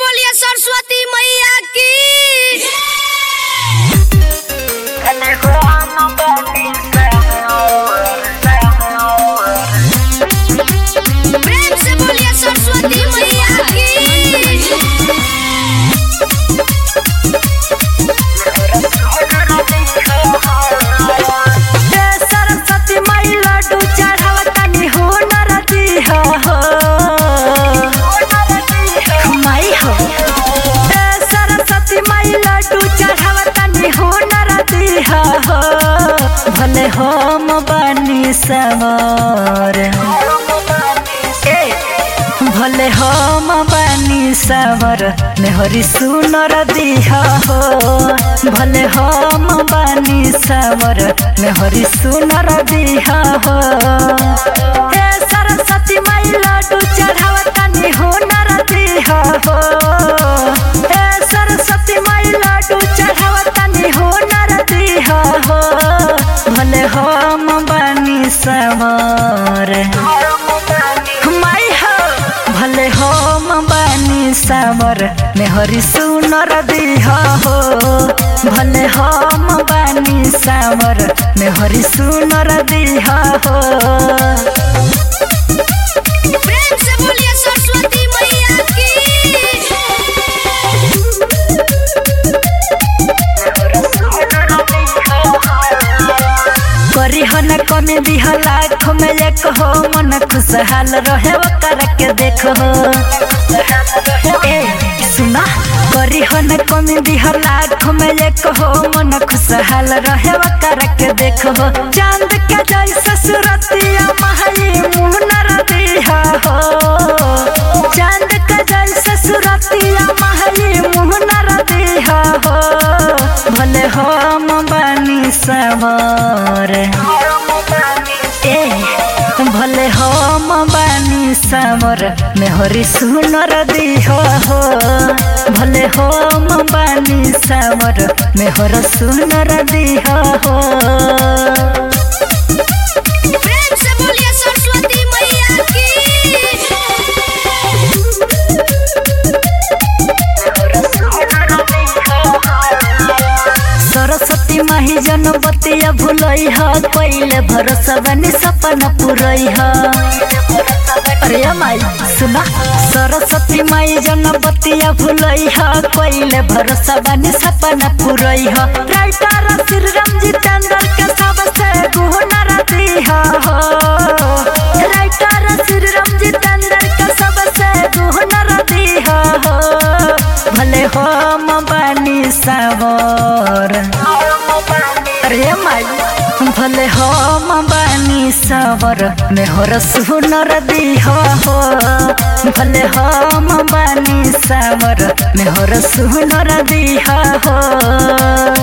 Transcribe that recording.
बोलिए सरस्वती मैया की। प्रेम से बोलिए सरस्वती मैया की। सरस्वती माई लड्डू चढ़ावतनी हो नरती हो माई हो। सरस्वती माई लड्डू चढ़ावतनी हो नरती हो। भले हम बनी सवार भले हम बनी सवर मेहरी सुनर दिहा हो। भले हम बनी सवर मेहरी सुनर दिहा हो। हे सरस्वती माई लड्डू चढ़ावतनी हो नर दिहा हो। हे सरस्वती माई लड्डू चढ़ावतनी हो नर दिहा हो। भले हम बनी सवर भले हम बनी सावर मेहरी सुनर दिहा हो। भले हम बनी सावर मेहरी सुनर दिहा हो। प्रेम से बोलिए सरस्वती मैया की। करी हो न कमी दिहा लाख में एक हो। मन खुशहाल रहे कर के देखो। सुना करी हो न कमी दिहा लाख में एक हो। मन खुशहाल रहे कर के देखो। चांद के जैसे सूरतिया महली मुनर दिहा हो। चांद के जैसे सूरतिया महली मुनर दिहा हो। भले हम बनी सवार भले हम बनी सावर मेहरी सुनर दिहा हो। भले हम बनी सावर मेहर सुनर दिहा हो। प्रेम से बोलिए सरस्वती मैया की। सरस्वती माही जन बतिया भुलई ह। पहले भरोसा बनी सपना पुरई ह। अरे माई सुना सरस्वती माई जन बतिया भुलई ह। पहले भरोसा बनी सपना पुरई ह। राइटर श्री राम जितेंद्र के सबसे गुहनर दिहा हो। राइटर श्री राम जितेंद्र के सबसे गुहनर दिहा हो। भले हम बनी सावर अरे माई भले हम बनी सावर मेहर सुनर दिहा हो। भले हम बनी सावर मेहर सुनर दिहा हो।